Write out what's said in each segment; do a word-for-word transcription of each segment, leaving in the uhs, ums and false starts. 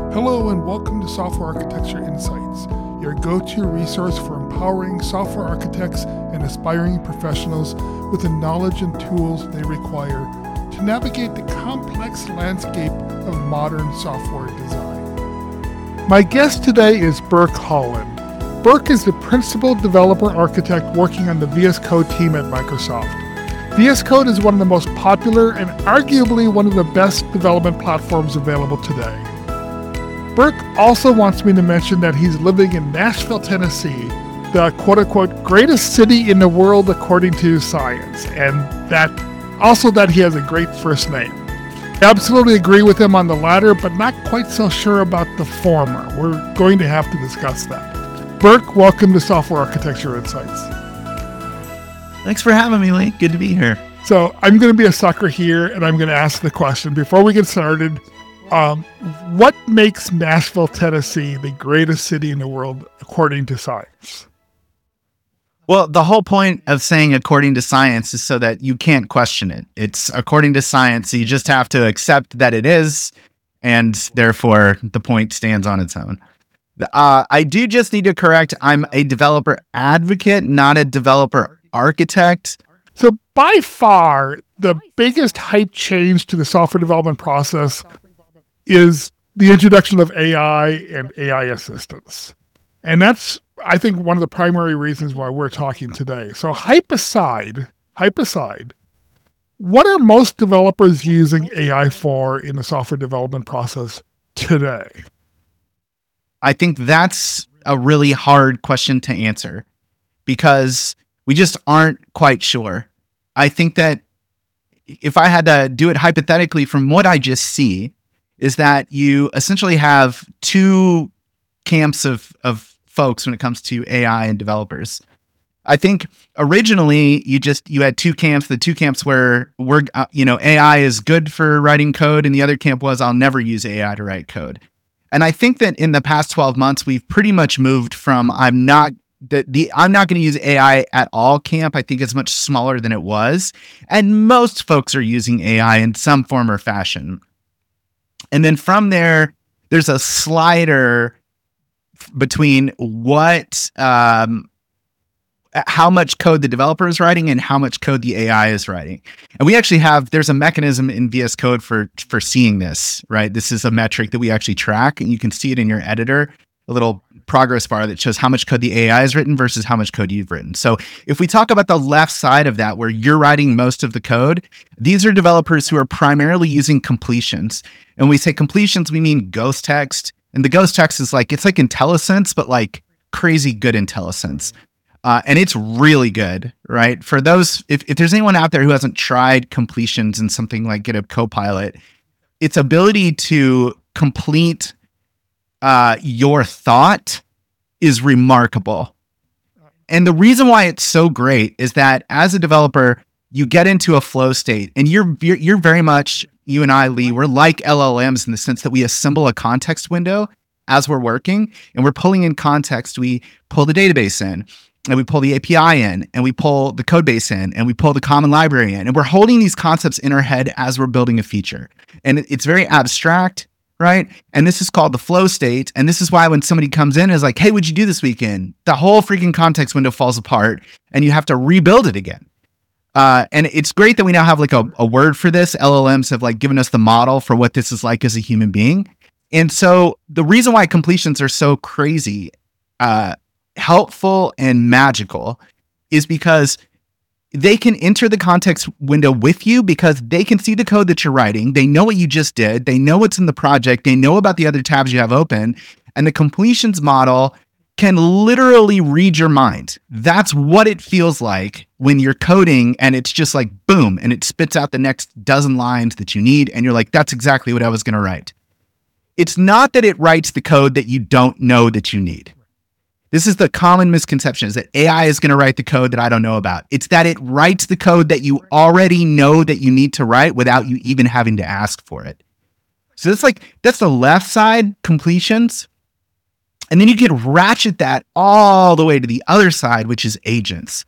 Hello and welcome to Software Architecture Insights, your go-to resource for empowering software architects and aspiring professionals with the knowledge and tools they require to navigate the complex landscape of modern software design. My guest today is Burke Holland. Burke is the principal developer architect working on the V S Code team at Microsoft. V S Code is one of the most popular and arguably one of the best development platforms available today. Burke also wants me to mention that he's living in Nashville, Tennessee, the quote-unquote greatest city in the world according to science, and that also that he has a great first name. I absolutely agree with him on the latter, but not quite so sure about the former. We're going to have to discuss that. Burke, welcome to Software Architecture Insights. Thanks for having me, Lee. Good to be here. So I'm going to be a sucker here, and I'm going to ask the question before we get started. Um, what makes Nashville, Tennessee the greatest city in the world according to science? Well, the whole point of saying according to science is so that you can't question it. It's according to science. So you just have to accept that it is, and therefore the point stands on its own. Uh, I do just need to correct. I'm a developer advocate, not a developer architect. So by far, the biggest hype change to the software development process is the introduction of A I and A I assistance. And that's, I think, one of the primary reasons why we're talking today. So hype aside, hype aside, what are most developers using A I for in the software development process today? I think that's a really hard question to answer because we just aren't quite sure. I think that if I had to do it hypothetically from what I just see, is that you essentially have two camps of, of folks when it comes to A I and developers. I think originally you just, you had two camps. The two camps where we're, uh, you know, A I is good for writing code. And the other camp was, I'll never use A I to write code. And I think that in the past twelve months, we've pretty much moved from, I'm not the, the I'm not going to use A I at all camp. I think it's much smaller than it was. And most folks are using A I in some form or fashion. And then from there, there's a slider between what, um, how much code the developer is writing and how much code the A I is writing. And we actually have, there's a mechanism in V S Code for, for seeing this, right? This is a metric that we actually track, and you can see it in your editor, a little progress bar that shows how much code the A I has written versus how much code you've written. So if we talk about the left side of that, where you're writing most of the code, these are developers who are primarily using completions. And when we say completions, we mean ghost text. And the ghost text is like, it's like IntelliSense, but like crazy good IntelliSense. Uh, and it's really good, right? For those, if, if there's anyone out there who hasn't tried completions in something like GitHub Copilot, its ability to complete uh, your thought is remarkable. And the reason why it's so great is that as a developer, you get into a flow state, and you're, you're, you're very much, you and I, Lee, we're like L L Ms in the sense that we assemble a context window as we're working, and we're pulling in context. We pull the database in, and we pull the A P I in, and we pull the code base in, and we pull the common library in, and we're holding these concepts in our head as we're building a feature. And it's very abstract, right? And this is called the flow state. And this is why when somebody comes in and is like, hey, what'd you do this weekend? The whole freaking context window falls apart, and you have to rebuild it again. Uh, and it's great that we now have like a, a word for this. L L Ms have like given us the model for what this is like as a human being. And so the reason why completions are so crazy, uh, helpful and magical is because they can enter the context window with you because they can see the code that you're writing. They know what you just did. They know what's in the project. They know about the other tabs you have open. And the completions model can literally read your mind. That's what it feels like when you're coding and it's just like, boom, and it spits out the next dozen lines that you need. And you're like, that's exactly what I was going to write. It's not that it writes the code that you don't know that you need. This is the common misconception, is that A I is going to write the code that I don't know about. It's that it writes the code that you already know that you need to write without you even having to ask for it. So that's like, that's the left side, completions. And then you can ratchet that all the way to the other side, which is agents.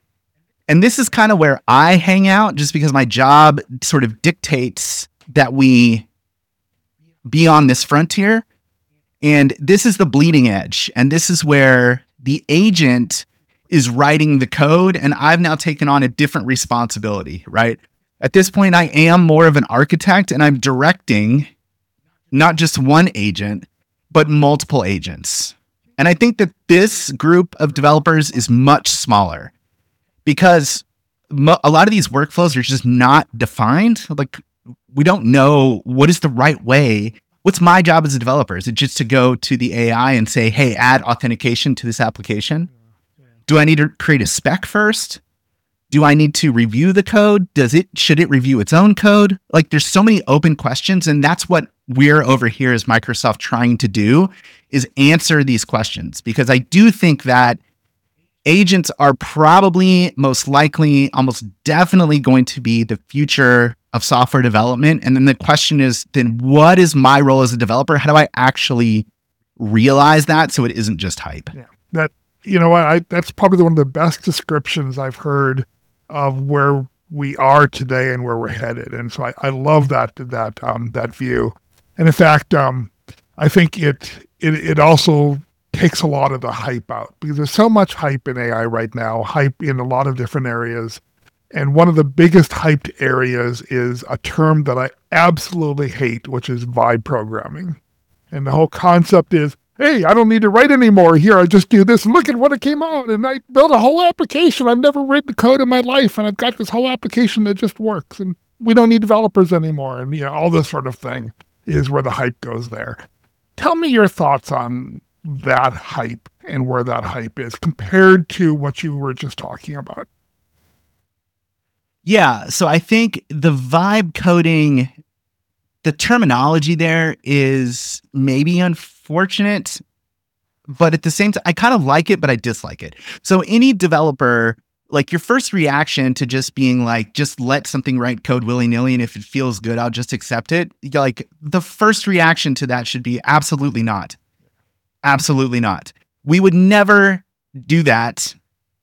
And this is kind of where I hang out, just because my job sort of dictates that we be on this frontier. And this is the bleeding edge. And this is where the agent is writing the code. And I've now taken on a different responsibility, right? At this point, I am more of an architect, and I'm directing not just one agent, but multiple agents. And I think that this group of developers is much smaller because mo- a lot of these workflows are just not defined. Like, we don't know what is the right way. What's my job as a developer? Is it just to go to the A I and say, hey, add authentication to this application? Do I need to create a spec first? Do I need to review the code? Does it, should it review its own code? Like, there's so many open questions, and that's what we're over here as Microsoft trying to do, is answer these questions. Because I do think that agents are probably most likely, almost definitely going to be the future of software development. And then the question is, then what is my role as a developer? How do I actually realize that so it isn't just hype? Yeah, that, you know, I, that's probably one of the best descriptions I've heard of where we are today and where we're headed. And so I, I love that, that, um, that view. And in fact, um, I think it, it, it also takes a lot of the hype out, because there's so much hype in A I right now, hype in a lot of different areas. And one of the biggest hyped areas is a term that I absolutely hate, which is vibe programming. And the whole concept is, hey, I don't need to write anymore. Here, I just do this. Look at what it came out. And I built a whole application. I've never written code in my life. And I've got this whole application that just works. And we don't need developers anymore. And, you know, all this sort of thing is where the hype goes there. Tell me your thoughts on that hype and where that hype is compared to what you were just talking about. Yeah. So I think the vibe coding, the terminology there is maybe unfortunate, but at the same time, I kind of like it, but I dislike it. So any developer, like, your first reaction to just being like, just let something write code willy-nilly, and if it feels good, I'll just accept it. Like, the first reaction to that should be absolutely not. Absolutely not. We would never do that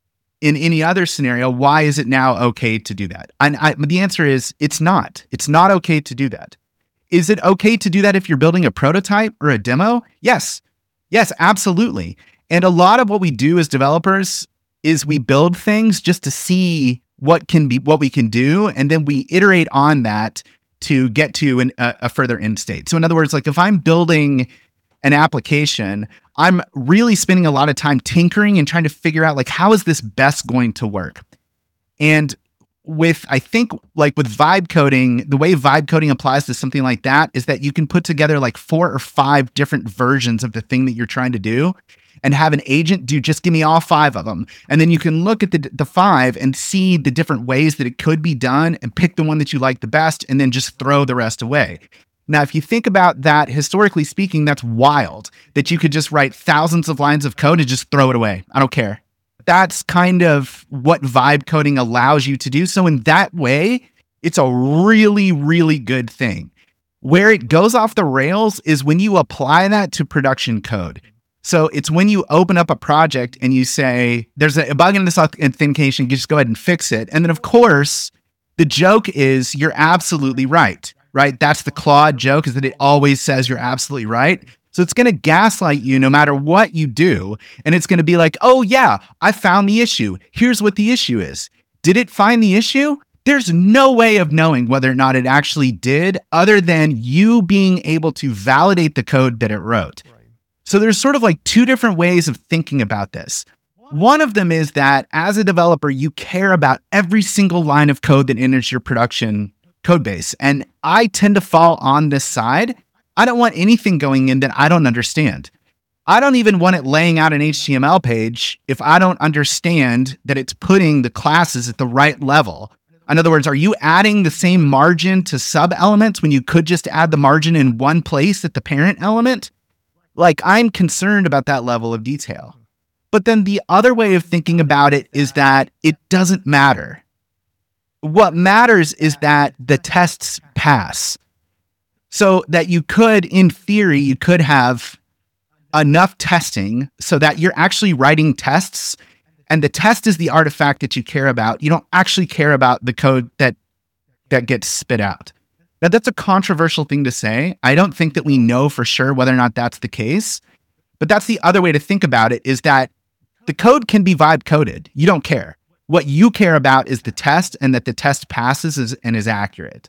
in any other scenario. Why is it now okay to do that? And I, the answer is, it's not. It's not okay to do that. Is it okay to do that if you're building a prototype or a demo? Yes. Yes, absolutely. And a lot of what we do as developers is we build things just to see what can be, what we can do. And then we iterate on that to get to an, a, a further end state. So in other words, like, if I'm building an application, I'm really spending a lot of time tinkering and trying to figure out, like, how is this best going to work? And with, I think, like with vibe coding, the way vibe coding applies to something like that is that you can put together like four or five different versions of the thing that you're trying to do and have an agent do, just give me all five of them. And then you can look at the, the five and see the different ways that it could be done and pick the one that you like the best, and then just throw the rest away. Now, if you think about that, historically speaking, that's wild, that you could just write thousands of lines of code and just throw it away. I don't care. That's kind of what vibe coding allows you to do. So in that way, it's a really, really good thing. Where it goes off the rails is when you apply that to production code. So it's when you open up a project and you say, there's a bug in this authentication, you just go ahead and fix it. And then, of course, the joke is you're absolutely right. Right? That's the Claude joke, is that it always says you're absolutely right. So it's going to gaslight you no matter what you do. And it's going to be like, oh yeah, I found the issue. Here's what the issue is. Did it find the issue? There's no way of knowing whether or not it actually did, other than you being able to validate the code that it wrote. Right. So there's sort of like two different ways of thinking about this. One of them is that as a developer, you care about every single line of code that enters your production code base. And I tend to fall on this side. I don't want anything going in that I don't understand. I don't even want it laying out an H T M L page if I don't understand that it's putting the classes at the right level. In other words, are you adding the same margin to sub elements when you could just add the margin in one place at the parent element? Like, I'm concerned about that level of detail. But then the other way of thinking about it is that it doesn't matter. What matters is that the tests pass. So that you could, in theory, you could have enough testing so that you're actually writing tests, and the test is the artifact that you care about. You don't actually care about the code that that gets spit out. Now, that's a controversial thing to say. I don't think that we know for sure whether or not that's the case. But that's the other way to think about it, is that the code can be vibe coded. You don't care. What you care about is the test, and that the test passes is, and is accurate.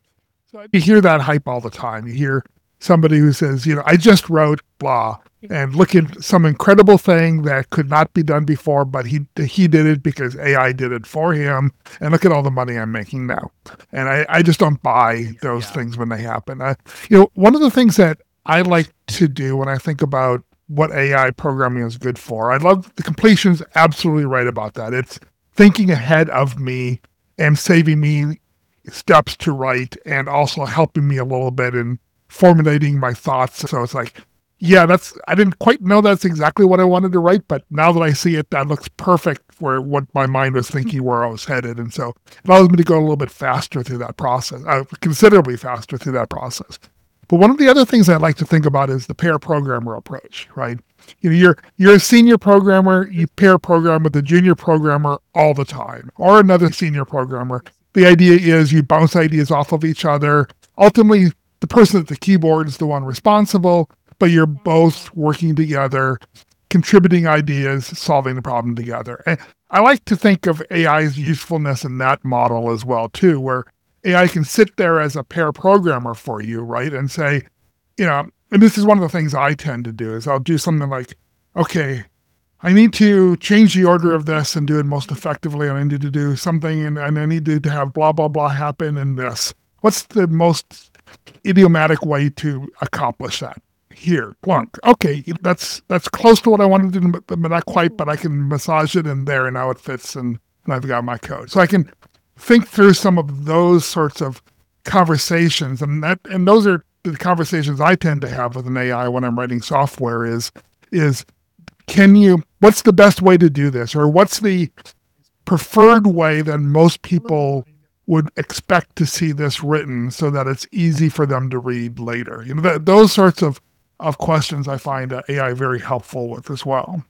So you hear that hype all the time. You hear somebody who says, you know, I just wrote blah, and look at some incredible thing that could not be done before, but he he did it because A I did it for him. And look at all the money I'm making now. And I, I just don't buy those yeah. things when they happen. I, you know, one of the things that I like to do when I think about what A I programming is good for, I love the completion's absolutely right about that. It's thinking ahead of me and saving me steps to write, and also helping me a little bit in formulating my thoughts. So it's like, yeah, that's, I didn't quite know that's exactly what I wanted to write, but now that I see it, that looks perfect for what my mind was thinking, where I was headed. And so it allows me to go a little bit faster through that process, uh, considerably faster through that process. But one of the other things I like to think about is the pair programmer approach, right? You know, you're you're a senior programmer, you pair program with a junior programmer all the time, or another senior programmer. The idea is you bounce ideas off of each other. Ultimately, the person at the keyboard is the one responsible, but you're both working together, contributing ideas, solving the problem together. And I like to think of A I's usefulness in that model as well, too, where A I can sit there as a pair programmer for you, right? And say, you know, and this is one of the things I tend to do, is I'll do something like, okay, I need to change the order of this and do it most effectively. And I need to do something, and, and I need to, to have blah, blah, blah happen in this. What's the most idiomatic way to accomplish that? Here, plunk. Okay, that's that's close to what I wanted to do, but not quite, but I can massage it in there, and now it fits, and, and I've got my code. So I can think through some of those sorts of conversations, and that and those are the conversations I tend to have with an A I when I'm writing software. Is is can you? What's the best way to do this, or what's the preferred way that most people would expect to see this written, so that it's easy for them to read later? You know, that, those sorts of of questions I find uh, A I very helpful with as well.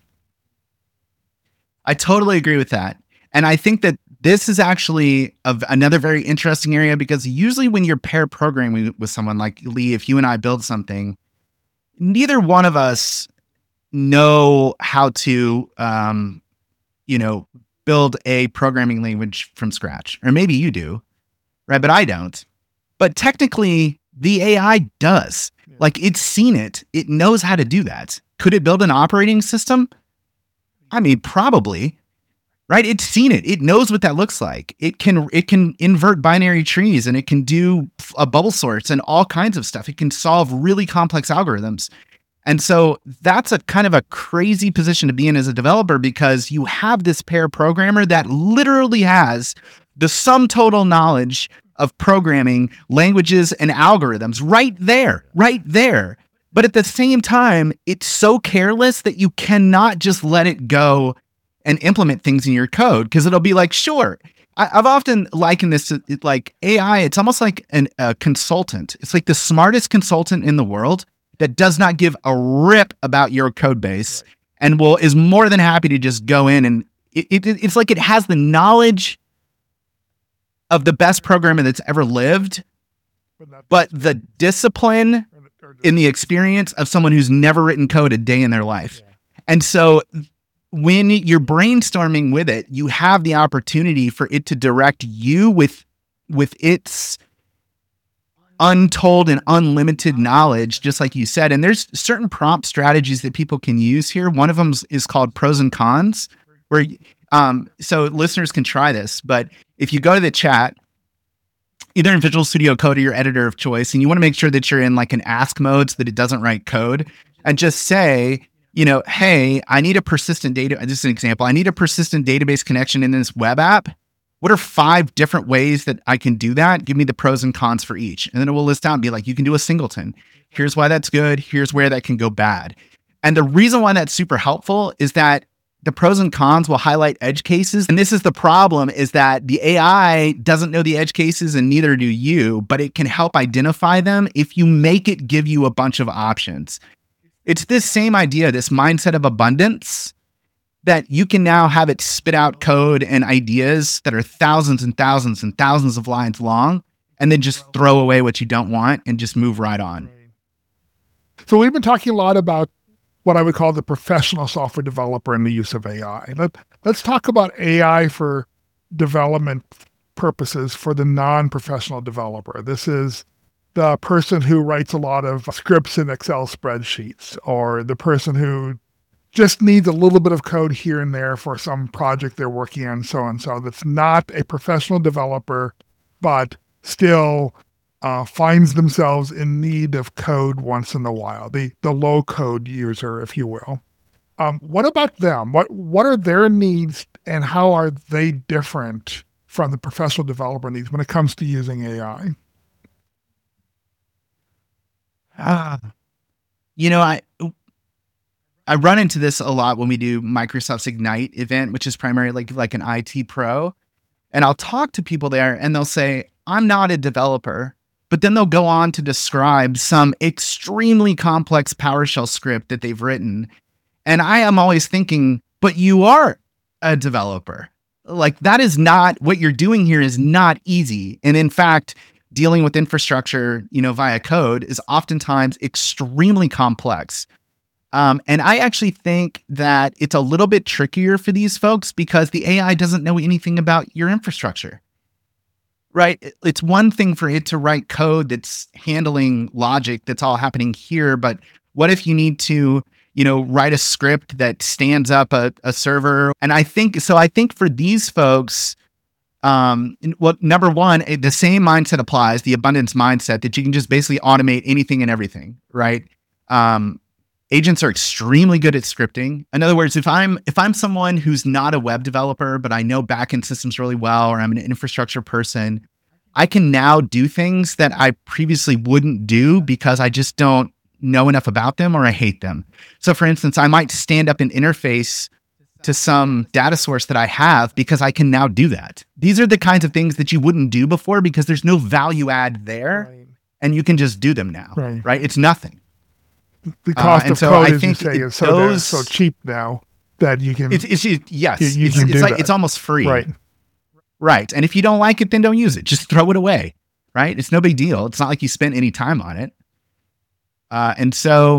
I totally agree with that, and I think that this is actually a, another very interesting area, because usually when you're pair programming with someone like Lee, if you and I build something, neither one of us know how to, um, you know, build a programming language from scratch. Or maybe you do, right? But I don't. But technically, the A I does. Yeah. Like, it's seen it. It knows how to do that. Could it build an operating system? I mean, probably. Right? It's seen it. It knows what that looks like. It can it can invert binary trees, and it can do a bubble sorts and all kinds of stuff. It can solve really complex algorithms. And so that's a kind of a crazy position to be in as a developer, because you have this pair programmer that literally has the sum total knowledge of programming languages and algorithms right there, right there. But at the same time, it's so careless that you cannot just let it go and implement things in your code, because it'll be like, sure. I, I've often likened this to like A I. It's almost like an, a consultant. It's like the smartest consultant in the world that does not give a rip about your code base, and will is more than happy to just go in, and it, it, it's like it has the knowledge of the best programmer that's ever lived, but the discipline in the experience of someone who's never written code a day in their life. And so when you're brainstorming with it, you have the opportunity for it to direct you with, with its untold and unlimited knowledge, just like you said. And there's certain prompt strategies that people can use here. One of them is called pros and cons, where, um, so listeners can try this, but if you go to the chat, either in Visual Studio Code or your editor of choice, and you want to make sure that you're in like an ask mode so that it doesn't write code, and just say, you know, hey, I need a persistent data, this is an example, I need a persistent database connection in this web app. What are five different ways that I can do that? Give me the pros and cons for each. And then it will list out and be like, you can do a singleton. Here's why that's good. Here's where that can go bad. And the reason why that's super helpful is that the pros and cons will highlight edge cases. And this is the problem, is that the A I doesn't know the edge cases, and neither do you, but it can help identify them if you make it give you a bunch of options. It's this same idea, this mindset of abundance, that you can now have it spit out code and ideas that are thousands and thousands and thousands of lines long. and then just throw away what you don't want and just move right on. So we've been talking a lot about what I would call the professional software developer and the use of A I. Let, let's talk about A I for development purposes for the non-professional developer. This is the person who writes a lot of scripts in Excel spreadsheets, or the person who just needs a little bit of code here and there for some project they're working on, so and so. That's not a professional developer, but still uh, finds themselves in need of code once in a while, the, the low-code user, if you will. Um, what about them? What, what are their needs, and how are they different from the professional developer needs when it comes to using A I? Ah, you know, I I run into this a lot when we do Microsoft's Ignite event, which is primarily like like an I T pro, and I'll talk to people there, and they'll say, "I'm not a developer," but then they'll go on to describe some extremely complex PowerShell script that they've written, and I am always thinking, "But you are a developer. Like, that is not what you're doing here is not easy." And in fact, dealing with infrastructure, you know, via code is oftentimes extremely complex. Um, and I actually think that it's a little bit trickier for these folks because the A I doesn't know anything about your infrastructure, right? It's one thing for it to write code that's handling logic that's all happening here. But what if you need to, you know, write a script that stands up a, a server? And I think, so I think for these folks, Um, well, number one, the same mindset applies, the abundance mindset, that you can just basically automate anything and everything, right? Um, agents are extremely good at scripting. In other words, if I'm if I'm someone who's not a web developer, but I know backend systems really well, or I'm an infrastructure person, I can now do things that I previously wouldn't do because I just don't know enough about them or I hate them. So for instance, I might stand up an interface to some data source that I have because I can now do that. These are the kinds of things that you wouldn't do before because there's no value add there, right, and you can just do them now, right? right? It's nothing. The cost uh, of so code, as you say, is so, those, so cheap now that you can. It's, it's yes, you, you it's, can it's, like, that. it's almost free, right? Right. And if you don't like it, then don't use it. Just throw it away, right? It's no big deal. It's not like you spent any time on it. Uh, and so,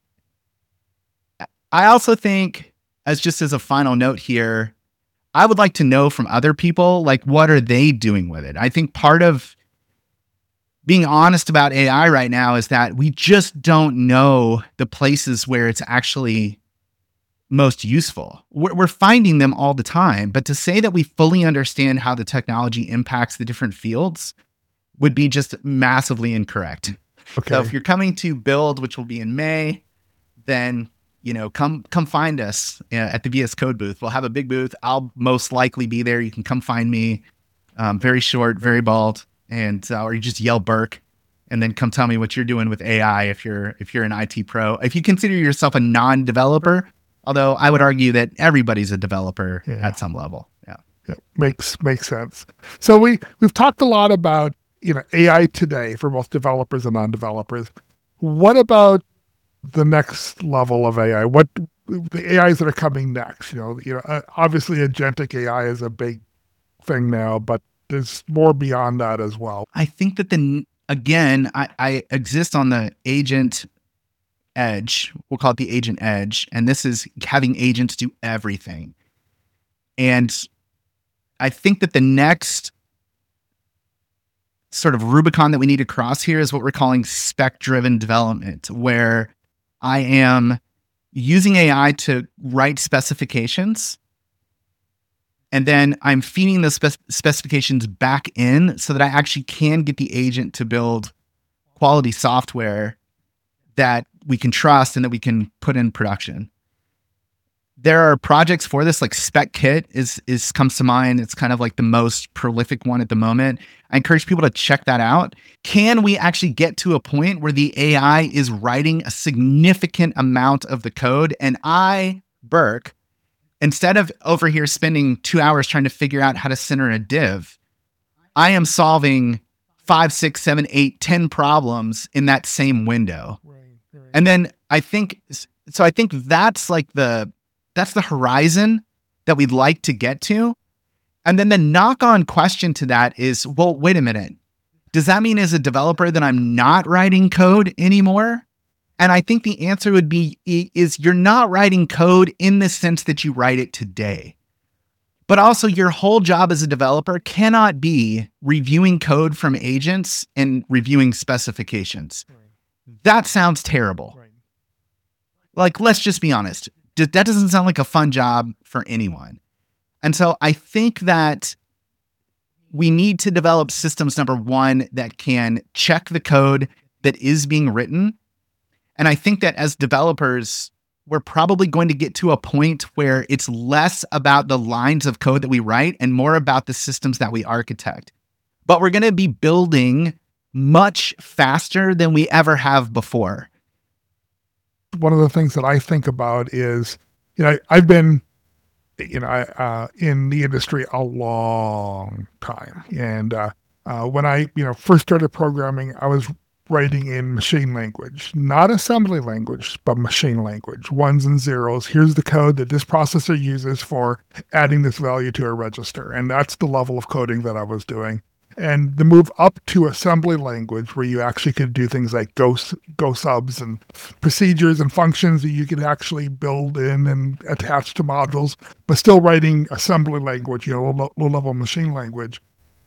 I also think, as just as a final note here, I would like to know from other people, like, what are they doing with it? I think part of being honest about A I right now is that we just don't know the places where it's actually most useful. We're, we're finding them all the time, but to say that we fully understand how the technology impacts the different fields would be just massively incorrect. Okay. So if you're coming to Build, which will be in May, then you know, come come find us at the V S Code booth. We'll have a big booth. I'll most likely be there. You can come find me. Um, very short, very bald, and uh, or you just yell Burke, and then come tell me what you're doing with A I if you're if you're an I T pro. If you consider yourself a non-developer, although I would argue that everybody's a developer yeah. at some level. Yeah, yeah, makes makes sense. So we we've talked a lot about you know A I today for both developers and non-developers. What about the next level of A I? What the A Is that are coming next? You know, you know, uh, obviously agentic A I is a big thing now, but there's more beyond that as well. I think that the again, I, I exist on the agent edge. We'll call it the agent edge, and this is having agents do everything. And I think that the next sort of Rubicon that we need to cross here is what we're calling spec-driven development, where I am using A I to write specifications, and then I'm feeding the spec- specifications back in so that I actually can get the agent to build quality software that we can trust and that we can put in production. There are projects for this, like SpecKit is is comes to mind. It's kind of like the most prolific one at the moment. I encourage people to check that out. Can we actually get to a point where the A I is writing a significant amount of the code, and I, Burke, instead of over here spending two hours trying to figure out how to center a div, I am solving five, six, seven, eight, ten problems in that same window. Right, right. And then I think, so I think that's like the, that's the horizon that we'd like to get to. And then the knock-on question to that is, well, wait a minute. Does that mean as a developer that I'm not writing code anymore? And I think the answer would be, is you're not writing code in the sense that you write it today. But also your whole job as a developer cannot be reviewing code from agents and reviewing specifications. Right. That sounds terrible. Right. Like, let's just be honest. That doesn't sound like a fun job for anyone. And so I think that we need to develop systems, number one, that can check the code that is being written. And I think that as developers, we're probably going to get to a point where it's less about the lines of code that we write and more about the systems that we architect. But we're going to be building much faster than we ever have before. One of the things that I think about is, you know, I've been, you know, uh, in the industry a long time. And uh, uh, when I, you know, first started programming, I was writing in machine language, not assembly language, but machine language, ones and zeros. Here's the code that this processor uses for adding this value to a register. And that's the level of coding that I was doing. And the move up to assembly language, where you actually could do things like go, go subs and procedures and functions that you could actually build in and attach to modules, but still writing assembly language, you know, low, low level machine language.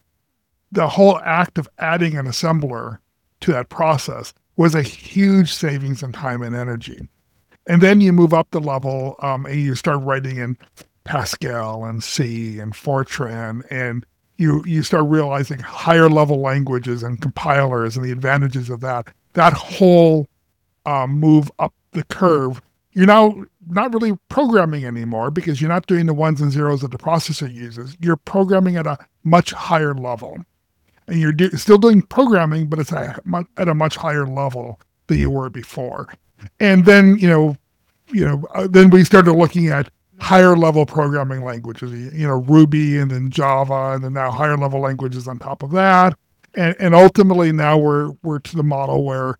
The whole act of adding an assembler to that process was a huge savings in time and energy. And then you move up the level um, and you start writing in Pascal and C and Fortran, and you you start realizing higher level languages and compilers and the advantages of that. That whole um, move up the curve, you're now not really programming anymore because you're not doing the ones and zeros that the processor uses. You're programming at a much higher level. And you're do, still doing programming, but it's a, at a much higher level than you were before. And then, you know, you know, uh, then we started looking at higher level programming languages, you know, Ruby and then Java, and then now higher level languages on top of that. And, and ultimately now we're, we're to the model where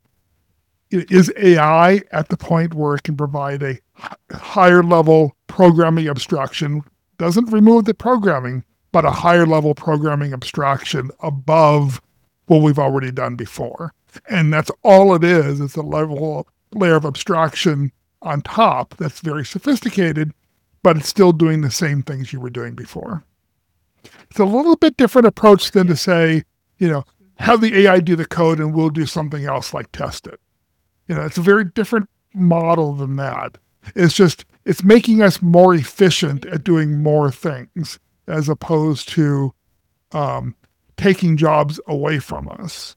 is A I at the point where it can provide a higher level programming abstraction, doesn't remove the programming, but a higher level programming abstraction above what we've already done before. And that's all it is. It's a level layer of abstraction on top that's very sophisticated, but it's still doing the same things you were doing before. It's a little bit different approach than to say, you know, have the A I do the code and we'll do something else like test it. You know, it's a very different model than that. It's just, it's making us more efficient at doing more things as opposed to um, taking jobs away from us.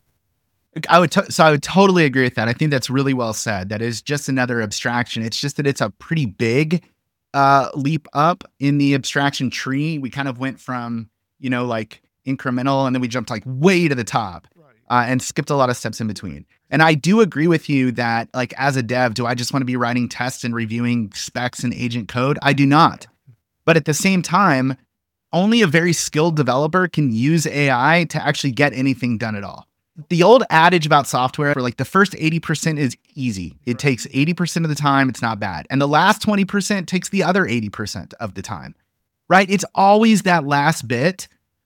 I would t- so I would totally agree with that. I think that's really well said. That is just another abstraction. It's just that it's a pretty big uh, leap up in the abstraction tree. We kind of went from, you know, like incremental, and then we jumped like way to the top uh, and skipped a lot of steps in between. And I do agree with you that, like, as a dev, do I just want to be writing tests and reviewing specs and agent code? I do not. But at the same time, only a very skilled developer can use A I to actually get anything done at all. The old adage about software, like the first eighty percent is easy. It takes eighty percent of the time. It's not bad. And the last twenty percent takes the other eighty percent of the time, right? It's always that last bit.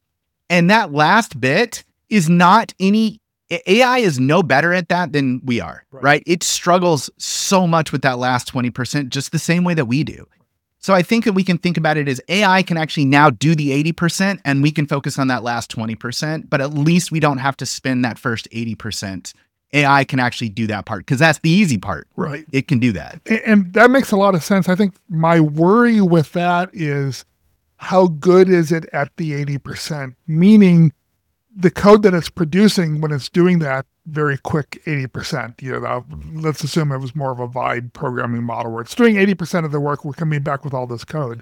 And that last bit is not any, A I is no better at that than we are, right? right? It struggles so much with that last twenty percent, just the same way that we do. So I think that we can think about it as A I can actually now do the eighty percent and we can focus on that last twenty percent, but at least we don't have to spend that first eighty percent. A I can actually do that part because that's the easy part. Right. It can do that. And, and that makes a lot of sense. I think my worry with that is how good is it at the eighty percent? Meaning the code that it's producing when it's doing that very quick eighty percent, you know, let's assume it was more of a vibe programming model where it's doing eighty percent of the work, we're coming back with all this code.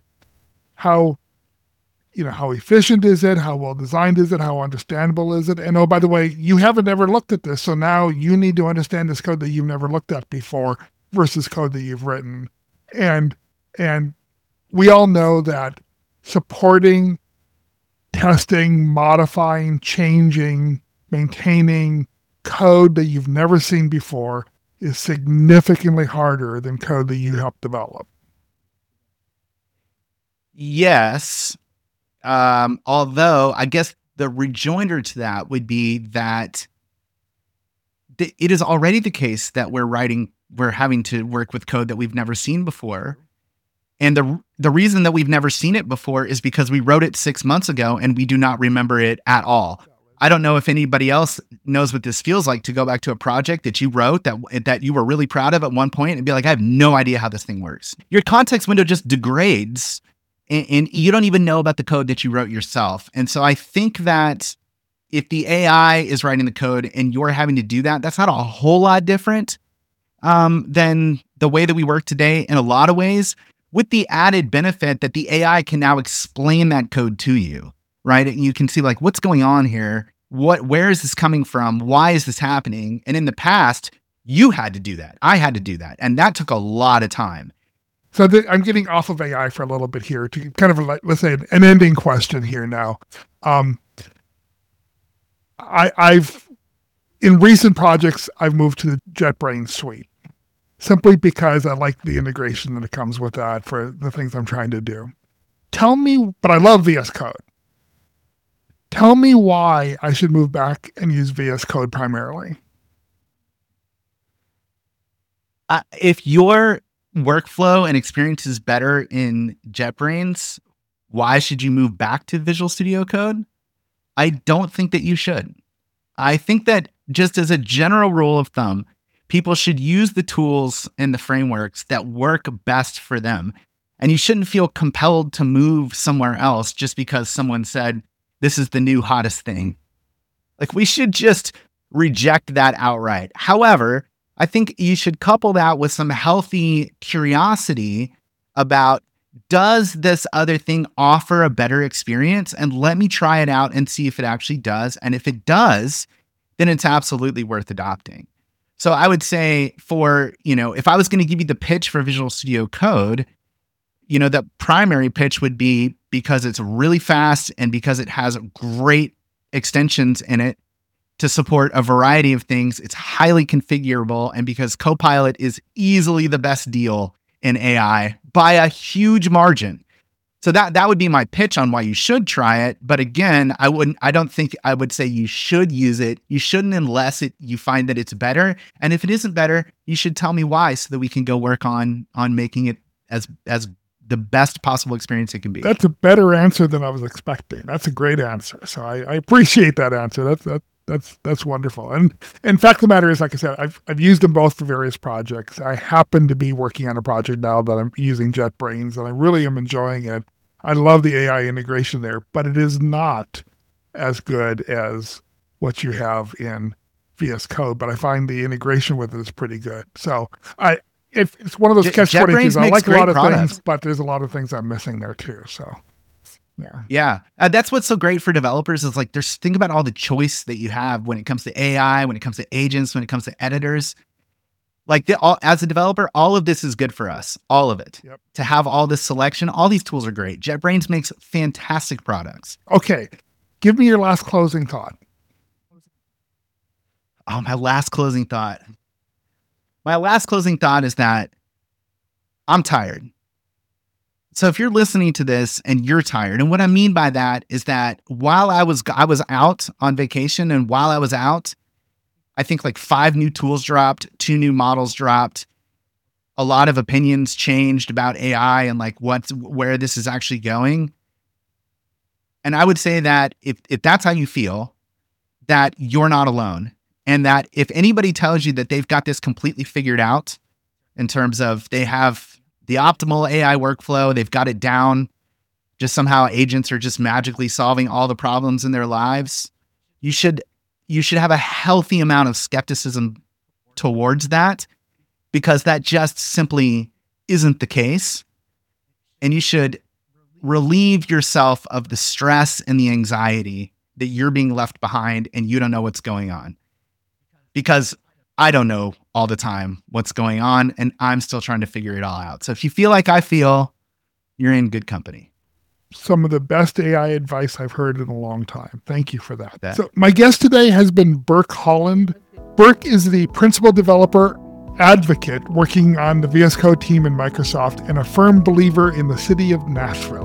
How, you know, how efficient is it? How well designed is it? How understandable is it? And oh, by the way, you haven't ever looked at this. So now you need to understand this code that you've never looked at before versus code that you've written. And, and we all know that supporting, testing, modifying, changing, maintaining code that you've never seen before is significantly harder than code that you help develop. Yes. Um, although I guess the rejoinder to that would be that th- it is already the case that we're writing, we're having to work with code that we've never seen before. And the the reason that we've never seen it before is because we wrote it six months ago and we do not remember it at all. I don't know if anybody else knows what this feels like to go back to a project that you wrote that that you were really proud of at one point and be like, I have no idea how this thing works. Your context window just degrades and, and you don't even know about the code that you wrote yourself. And so I think that if the A I is writing the code and you're having to do that, that's not a whole lot different um, than the way that we work today in a lot of ways, with the added benefit that the A I can now explain that code to you, right? And you can see like, what's going on here? What, where is this coming from? Why is this happening? And in the past, you had to do that. I had to do that. And that took a lot of time. So th- I'm getting off of A I for a little bit here to kind of, like, let's say, an ending question here now. Um, I, I've, in recent projects, I've moved to the JetBrains suite simply because I like the integration that comes with that for the things I'm trying to do. Tell me, but I love V S Code. Tell me why I should move back and use V S Code primarily. Uh, if your workflow and experience is better in JetBrains, why should you move back to Visual Studio Code? I don't think that you should. I think that just as a general rule of thumb, people should use the tools and the frameworks that work best for them. And you shouldn't feel compelled to move somewhere else just because someone said, this is the new hottest thing. Like, we should just reject that outright. However, I think you should couple that with some healthy curiosity about, does this other thing offer a better experience? And let me try it out and see if it actually does. And if it does, then it's absolutely worth adopting. So I would say for, you know, if I was going to give you the pitch for Visual Studio Code, you know, the primary pitch would be because it's really fast and because it has great extensions in it to support a variety of things. It's highly configurable, and because Copilot is easily the best deal in A I by a huge margin. So that that would be my pitch on why you should try it. But again, I wouldn't, I don't think I would say you should use it. You shouldn't unless it you find that it's better. And if it isn't better, you should tell me why so that we can go work on on making it as as the best possible experience it can be. That's a better answer than I was expecting. That's a great answer. So I, I appreciate that answer. That's that that's that's wonderful. And in fact, the matter is, like I said, I've I've used them both for various projects. I happen to be working on a project now that I'm using JetBrains, and I really am enjoying it. I love the A I integration there, but it is not as good as what you have in V S Code. But I find the integration with it is pretty good. So I, if it's one of those catch twenty-twos, I like a lot of products. things, but there's a lot of things I'm missing there too. So yeah, yeah, uh, that's what's so great for developers is like, there's think about all the choice that you have when it comes to A I, when it comes to agents, when it comes to editors. Like the, all, as a developer, all of this is good for us. All of it. Yep. To have all this selection, all these tools are great. JetBrains makes fantastic products. Okay. Give me your last closing thought. Oh, my last closing thought. My last closing thought is that I'm tired. So if you're listening to this and you're tired, and what I mean by that is that while I was I was out on vacation, and while I was out, I think like five new tools dropped, two new models dropped. A lot of opinions changed about A I and like what's where this is actually going. And I would say that if if that's how you feel, that you're not alone. And that if anybody tells you that they've got this completely figured out in terms of they have the optimal A I workflow, they've got it down, just somehow agents are just magically solving all the problems in their lives, you should you should have a healthy amount of skepticism towards that, because that just simply isn't the case. And you should relieve yourself of the stress and the anxiety that you're being left behind and you don't know what's going on. Because I don't know all the time what's going on, and I'm still trying to figure it all out. So if you feel like I feel, you're in good company. Some of the best A I advice I've heard in a long time. Thank you for that. that. So my guest today has been Burke Holland. Burke is the principal developer advocate working on the V S Code team in Microsoft and a firm believer in the city of Nashville.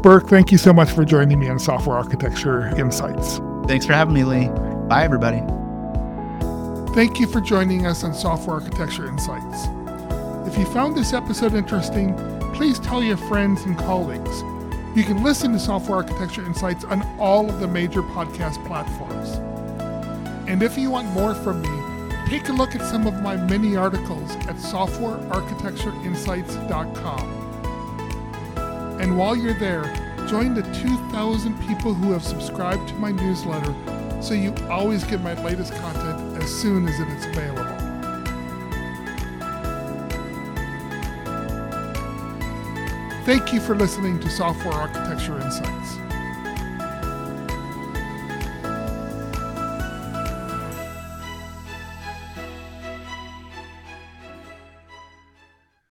Burke, thank you so much for joining me on Software Architecture Insights. Thanks for having me, Lee. Bye, everybody. Thank you for joining us on Software Architecture Insights. If you found this episode interesting, please tell your friends and colleagues. You can listen to Software Architecture Insights on all of the major podcast platforms. And if you want more from me, take a look at some of my many articles at software architecture insights dot com. And while you're there, join the two thousand people who have subscribed to my newsletter so you always get my latest content as soon as it is available. Thank you for listening to Software Architecture Insights.